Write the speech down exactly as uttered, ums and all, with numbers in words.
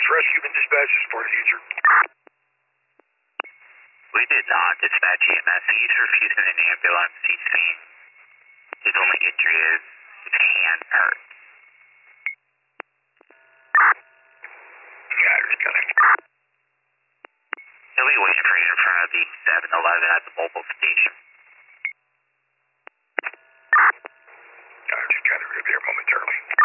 rescue been dispatched to support future? We did not dispatch E M S. He's refusing an ambulance. He's seen. His only injury is his hand hurt. Yeah, he's coming. He'll be waiting for you in front of the seven eleven at the mobile station. Yeah, just got to rear there momentarily.